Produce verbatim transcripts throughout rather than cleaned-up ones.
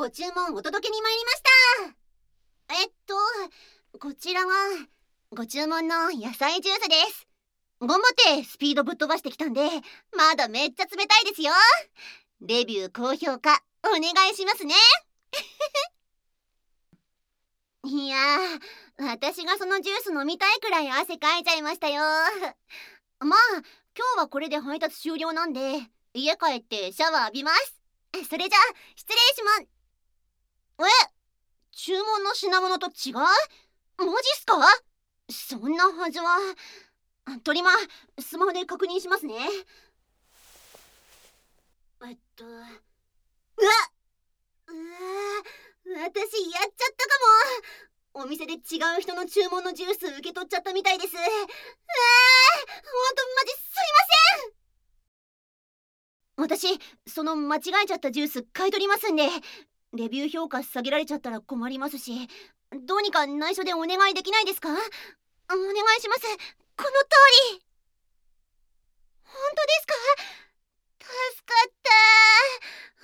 ご注文お届けに参りました。えっとこちらがご注文の野菜ジュースです。頑張ってスピードぶっ飛ばしてきたんで、まだめっちゃ冷たいですよ。レビュー高評価お願いしますね。いやー、私がそのジュース飲みたいくらい汗かいちゃいましたよ。まあ今日はこれで配達終了なんで、家帰ってシャワー浴びます。それじゃあ失礼します。え、注文の品物と違う？マジっすか？そんなはずは。トリマスマホで確認しますね。えっとうわうわ、私やっちゃったかも。お店で違う人の注文のジュース受け取っちゃったみたいです。うわー、ほんとマジすいません。私その間違えちゃったジュース買い取りますんで、レビュー評価下げられちゃったら困りますし、どうにか内緒でお願いできないですか？お願いします。この通り。本当ですか？助かった。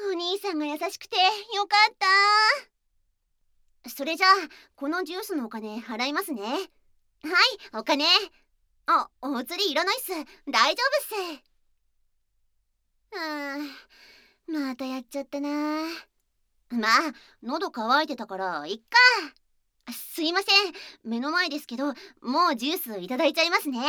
お兄さんが優しくてよかった。それじゃあこのジュースのお金払いますね。はい、お金。あ、お釣りいらないっす。大丈夫っす。うん、またやっちゃったな。まあ喉乾いてたからいっか。すいません、目の前ですけどもうジュースいただいちゃいますね。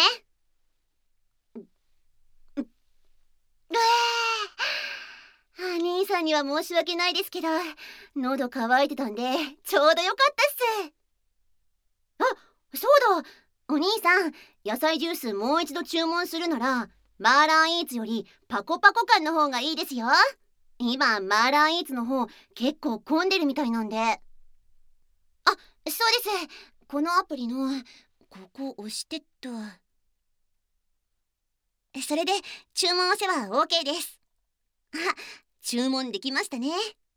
うわー、兄さんには申し訳ないですけど喉乾いてたんでちょうどよかったっす。あ、そうだ、お兄さん野菜ジュースもう一度注文するならマーラーイーツよりパコパコ感の方がいいですよ。今マーラーイーツの方結構混んでるみたいなんで。あ、そうです。このアプリのここ押してっと。それで注文押せば オーケー です。あ、注文できましたね。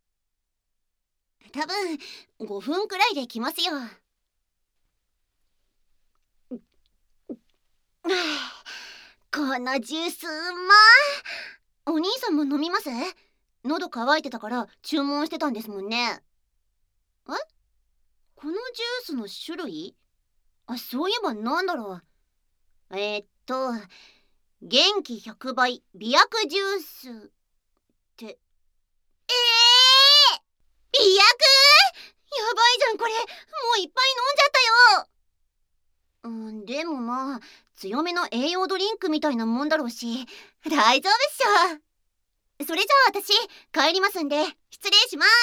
多分ごふんくらいで来ますよ。このジュースうま。お兄さんも飲みます？喉乾いてたから注文してたんですもんね。え、このジュースの種類？あ、そういえばなんだろう。えー、っと元気ひゃくばい美薬ジュースって。えー、美薬？やばいじゃんこれ、もういっぱい飲んじゃったよ。うん、でもまあ強めの栄養ドリンクみたいなもんだろうし大丈夫っしょ。それじゃあ私帰りますんで失礼します。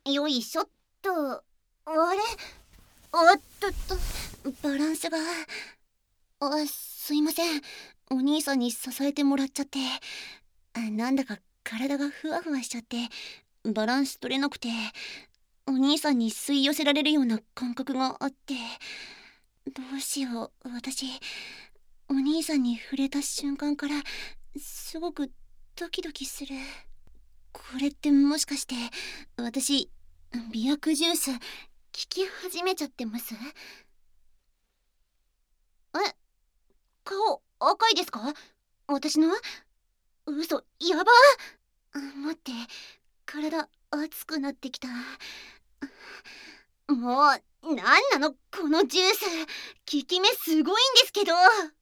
よいしょっと。あれ、おっとっと、バランスが。あ、すいません、お兄さんに支えてもらっちゃって、なんだか体がふわふわしちゃってバランス取れなくて、お兄さんに吸い寄せられるような感覚があって、どうしよう。私お兄さんに触れた瞬間からすごくドキドキする。これってもしかして私美薬ジュース効き始めちゃってます？え、顔赤いですか？私の？嘘、やば。待って、体熱くなってきた。もうなんなのこのジュース、効き目すごいんですけど。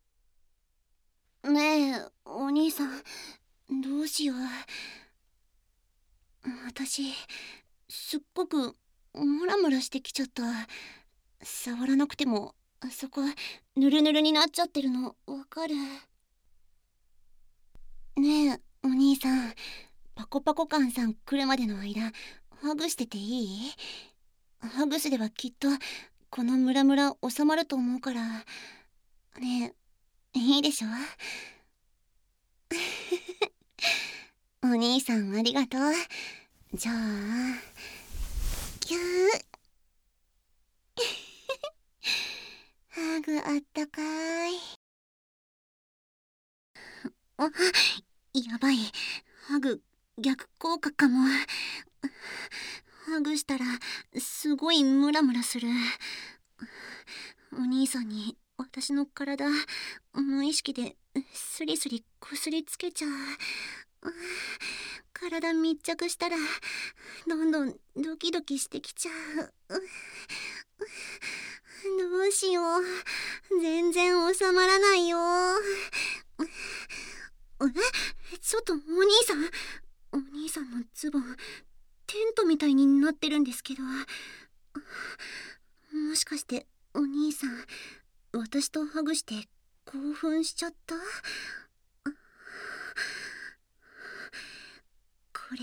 ねえお兄さん、どうしよう。私すっごくムラムラしてきちゃった。触らなくてもあそこヌルヌルになっちゃってるのわかる？ねえお兄さん、パコパコカンさん来るまでの間ハグしてていい？ハグすればきっとこのムラムラ収まると思うから。ねえ、いいでしょ？お兄さんありがとう。じゃあキュー。ハグあったかい。あ、やばい、ハグ逆効果かも。ハグしたらすごいムラムラする。お兄さんに私の体無意識でスリスリこすりつけちゃう。 体密着したらどんどんドキドキしてきちゃう。どうしよう、全然収まらないよ。え、ちょっとお兄さん、お兄さんのズボンテントみたいになってるんですけど、もしかしてお兄さん、私とハグして興奮しちゃった？これ、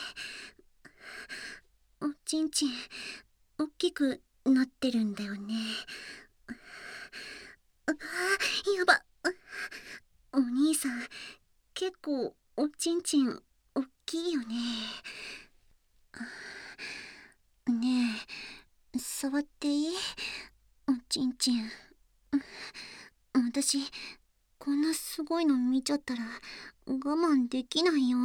おちんちん大きくなってるんだよね。あ、やば。お兄さん、結構おちんちん大きいよね。ねえ、触っていい？おちんちん。私、こんなすごいの見ちゃったら我慢できないよ。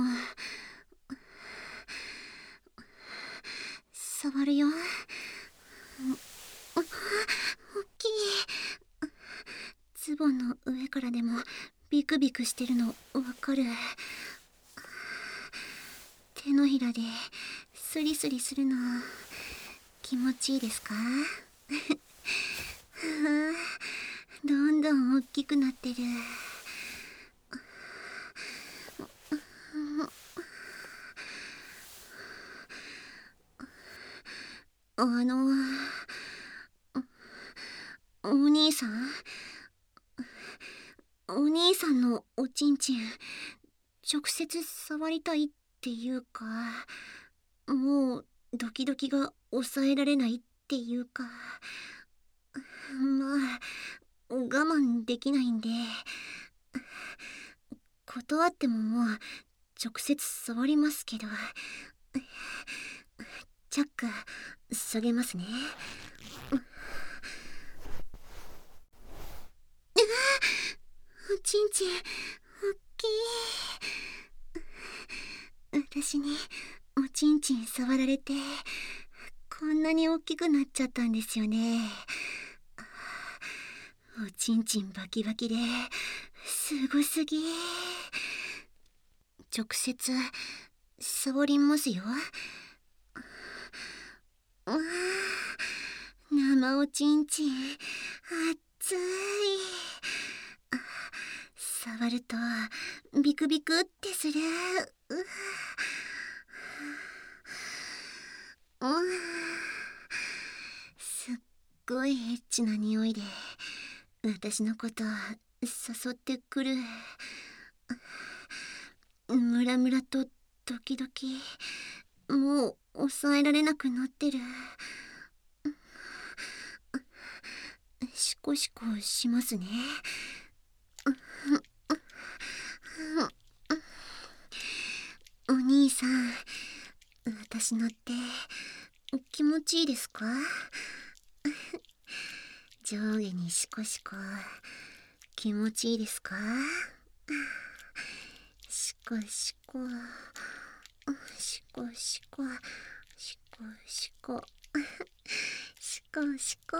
触るよ。大きい。ズボンの上からでもビクビクしてるのわかる？手のひらでスリスリするの気持ちいいですか？どんどん大きくなってる。あの、お兄さん、お兄さんのおちんちん直接触りたいっていうか、もうドキドキが抑えられないっていうか、まあ我慢できないんで、断ってももう直接触りますけど、チャック下げますね。おちんちんおっきい。私におちんちん触られてこんなに大きくなっちゃったんですよね。おちんちんバキバキですごすぎ。直接触りますよ。わあ、生おちんちん熱い。触るとビクビクってする。ううすっごいエッチな匂いで私のこと誘ってくる。ムラムラとドキドキ、もう抑えられなくなってる。シコシコしますね。お兄さん、私のって気持ちいいですか？上下にシコシコ気持ちいいですか？シコシコシコシコシコシコシコシコ。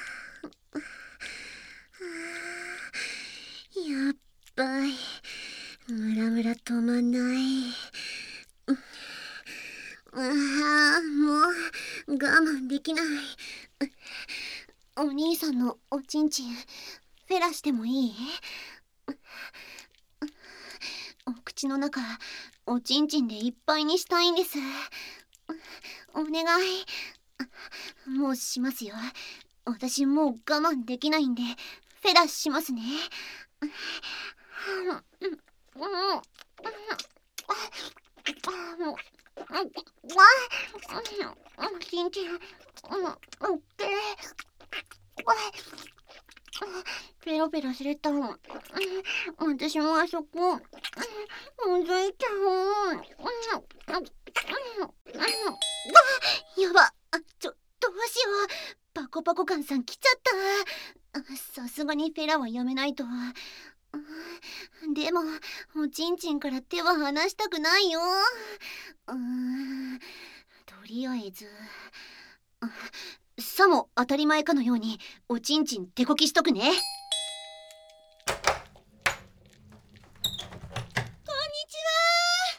やっばい、ムラムラ止まんない。ああ、もう我慢できない。お兄さんのおちんちんフェラしてもいい？お口の中おちんちんでいっぱいにしたいんです。お願い。もうしますよ。私もう我慢できないんでフェラしますね。おちんちんおっけー。ペロペロすると私もあそこむずいちゃう。やば、ちょどうしよう。パコパコ感さん来ちゃった。さすがにフェラはやめないと。でもおちんちんから手は離したくないよ。うーん、とりあえずさも当たり前かのようにおちんちん手こきしとくね。こんにちは。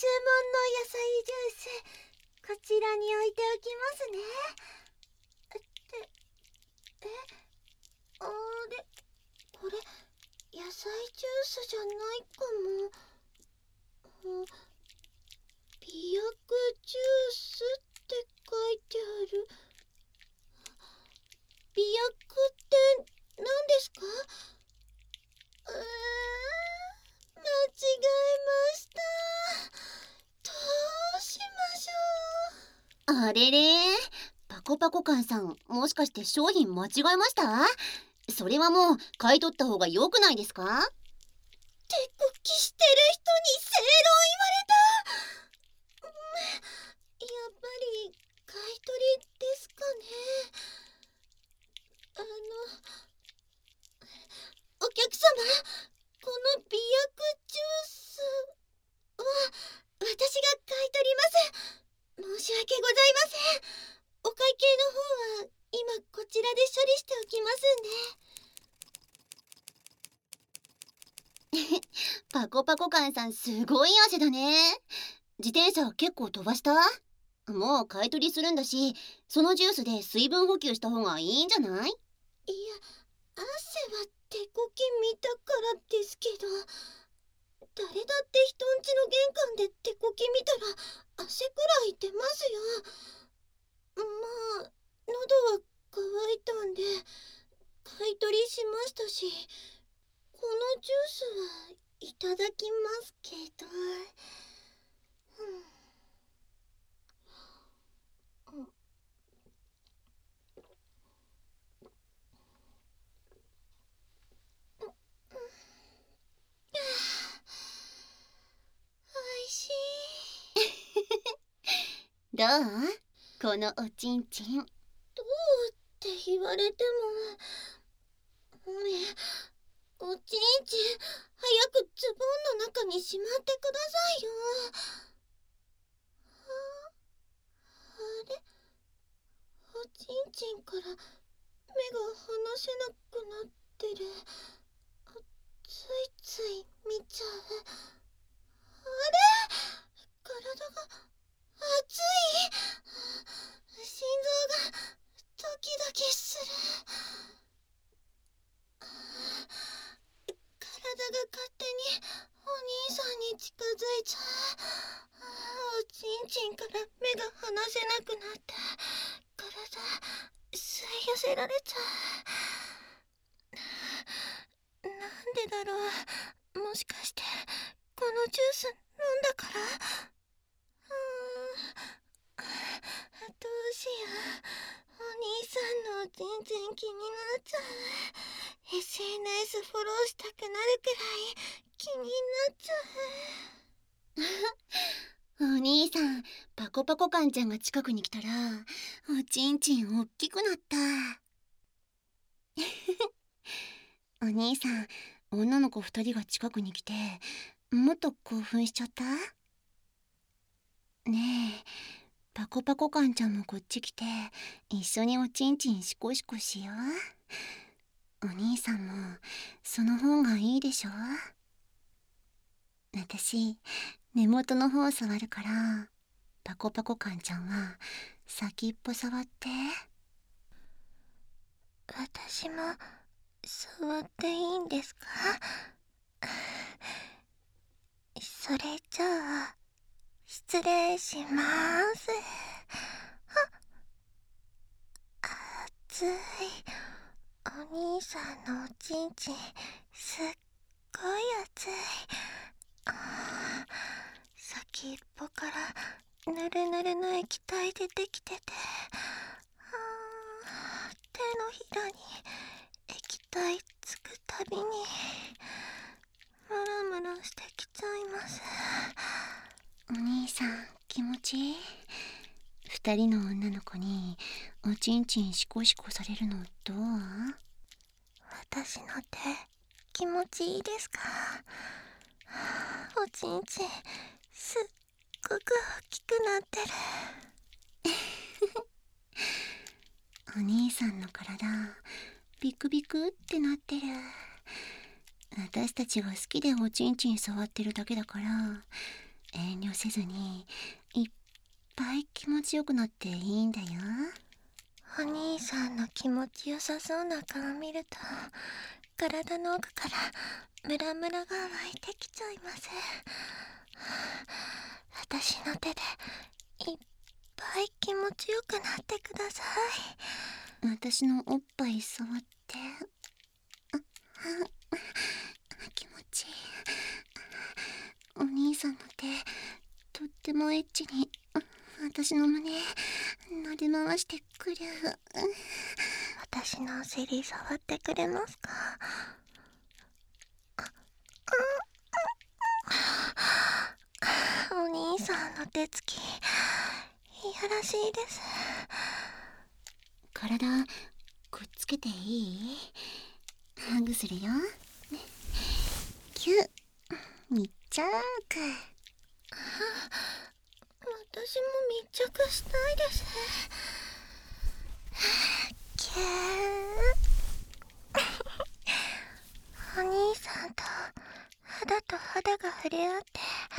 野菜ジュースこちらに置いておきますね。ってえあれこれ野菜ジュースじゃないかも。ん美薬ジュースって書いてある。美薬って何ですか？うーん間違えました。どうしましょう。あれれ、パコパコカンさん、もしかして商品間違えました？それはもう買い取った方が良くないですか？手こきしてる人に正論言われた。やっぱり買い取りですかね。あのお客様、この美薬ジュースは私が買い取ります。申し訳ございません。お会計の方は今こちらで処理しておきますんで。パコパコカンさん、すごい汗だね。自転車結構飛ばした？もう買い取りするんだし、そのジュースで水分補給した方がいいんじゃない？いや、汗は手こき見たからですけど、誰だって人んちの玄関で手こき見たら汗くらい出ますよ。まあ、喉は渇いたんで買い取りしましたし、このジュースはいただきますけど、うん、おいしい。どう？このおちんちん。どうって言われても、ね、おちんちん早くズボンの中にしまってくださいよ。あれ、おちんちんから目が離せなくなってる。ついつい見ちゃう。あれ、体が熱い。心臓がドキドキする。体が勝手にお兄さんに近づいちゃう。おちんちんから目が離せなくなって体吸い寄せられちゃう。なんでだろう。もしかしてこのジュース飲んだから？うーんどうしよう。お兄さんのおちんちん気になっちゃう。 エスエヌエス フォローしたくなるくらい気になっちゃう。お兄さん、パコパコカンちゃんが近くに来たらおちんちんおっきくなった。お兄さん、女の子ふたりが近くに来てもっと興奮しちゃった？ねえ、パコパコカンちゃんもこっち来て一緒におちんちんシコシコしよう。お兄さんもその方がいいでしょ？私根元の方触るから、パコパコカンちゃんは先っぽ触って。私も触っていいんですか？それじゃあ失礼します。あ、熱い。お兄さんのおちんちんすっごい熱い。あ、先っぽからぬるぬるの液体出てきてて、あ、手のひらに液体つくたびにムラムラしてきちゃいます。お兄さん、気持ちいい？二人の女の子におちんちんシコシコされるのどう？私の手気持ちいいですか？おちんちんすっごく大きくなってる。お兄さんの体ビクビクってなってる。私たちが好きでおちんちん触ってるだけだから、 遠慮せずにいっぱい気持ちよくなっていいんだよ。 お兄さんの気持ちよさそうな顔見ると体の奥からムラムラが湧いてきちゃいます。私の手でいっぱい気持ちよくなってください。私のおっぱい触って。あ、気持ちいい。お兄さんの手とってもエッチに私の胸撫で回してくる。 私のお尻触ってくれますか？お兄さんの手つきいやらしいです。 体くっつけていい？ハグするよ。キュッ、密着。 私も密着したいです。キューお兄さんと肌と肌が触れ合って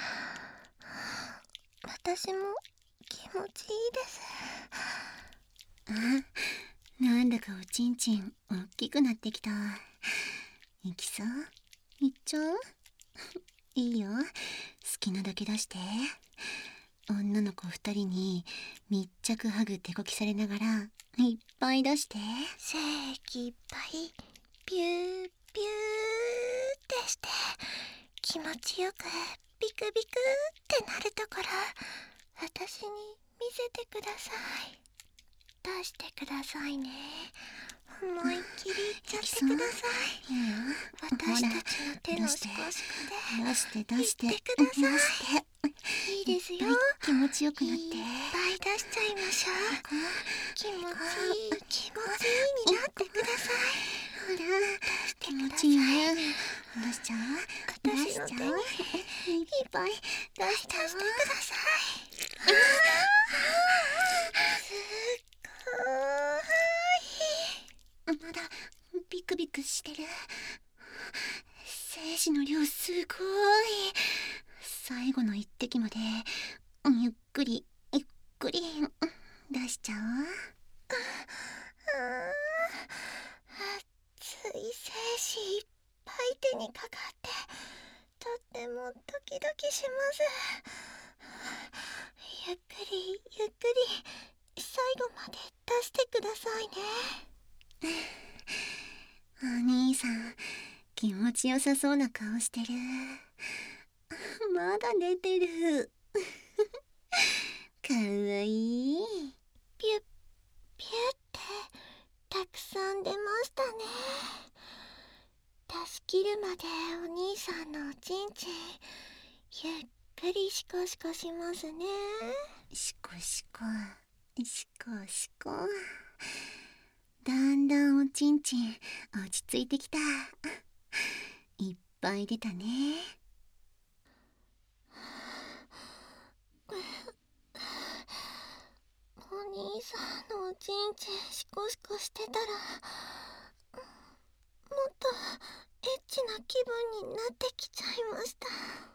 私も気持ちいいです。 あ、なんだかおちんちん大きくなってきた。行きそう？行っちゃう？いいよ、好きなだけ出して。女の子二人に密着ハグ手こきされながらいっぱい出して。 精液いっぱいピューピューってして気持ちよくビクビクってなるところ私に見せてください。出してくださいね。思いっきりいっちゃってください。 いいよ、 私たちの手のシコシコで出して出していってください。 出して。 いいですよ。 気持ちよくなって。 いっぱい出しちゃいましょう。気持ちいい気持ちいいになってください。 ほら、気持ちいいね。出しちゃう？ 私の手にいっぱい出しちゃってください。すっごーい。 まだビクビクしてる。精子の量すごい。最後の一滴までゆっくりゆっくり出しちゃおう。 熱い精子いっぱい手にかかってとってもドキドキします。ゆっくりゆっくり最後まで出してくださいね。 お兄さん気持ちよさそうな顔してる。まだ出てる。かわいい。 ピュッピュってたくさん出ましたね。出し切るまでお兄さんのおちんちんゆっくりシコシコしますね。 シコシコシコシコ。だんだんおちんちん落ち着いてきた。いっぱい出たね。 お兄さんのおちんちんシコシコしてたらもっとエッチな気分になってきちゃいました。